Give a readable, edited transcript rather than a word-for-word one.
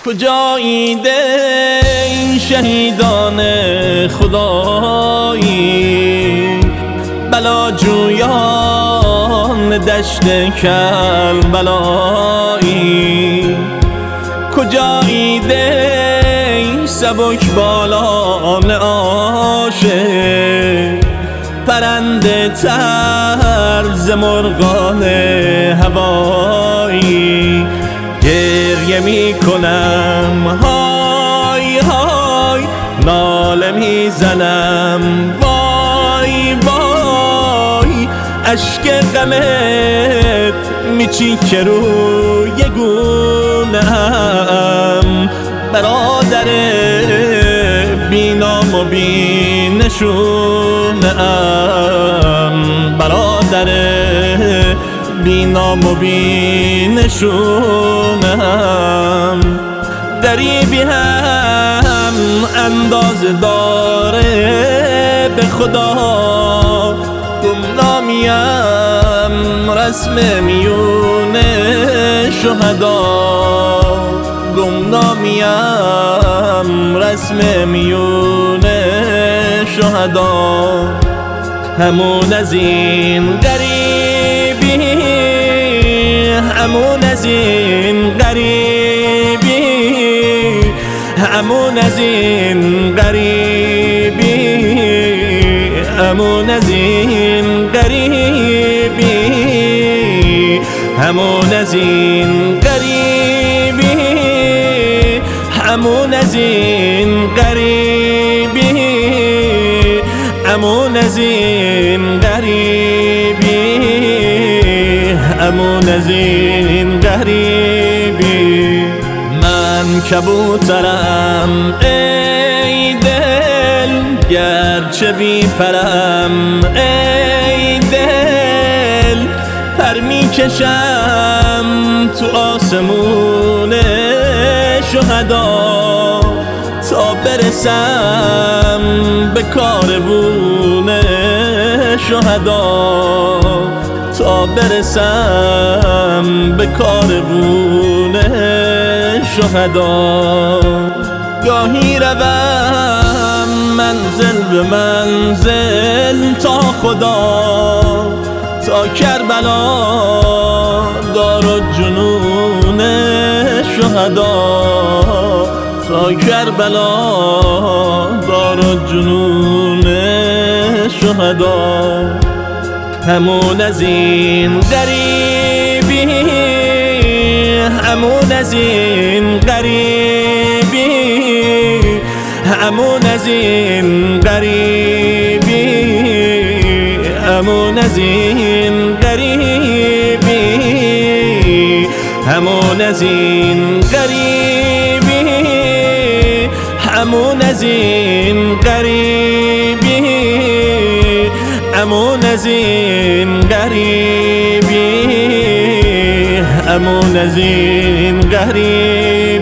کجایید ای شهیدان خدایی، بلاجویان دشت کربلایی؟ کجایید ای سبک بالان عاشق، پرنده تر ز مرغان هوایی؟ گریه می کنم های های، ناله می زنم وای وای، اشک غمت می چیکه روی گونه‌ام. برادر بی نام و بی نشونه‌ام، برادر بی نام و بی نشونه‌ام. غریبی هم اندازه داره به خدا، گمنامیم رسم میون شهدا، گمنامیم رسم میون شهدا. همون از این غریبی، همون از این غریبی، همون از این غریبی، همون از این غریبی، همون از این غریبی، همون از این غریبی، همون از این غریبی، همون از این غریبی. من کبوترم ای دل، گرچه بی پرم ای دل، پر می کشم تو آسمون شهدا، تا برسم به کاروون شهدا، تا برسم به کاروون شهدا. گاهی روم منزل به منزل تا خدا، تا کربلا دارالجنون شهدا، تا کربلا دارالجنون شهدا. همون از این غریبی، همون از این غریبی، همون از این غریبی، همون از این غریبی، همون از این غریبی، همون از این غریبی، همون از این غریبی، همون از این غریبی.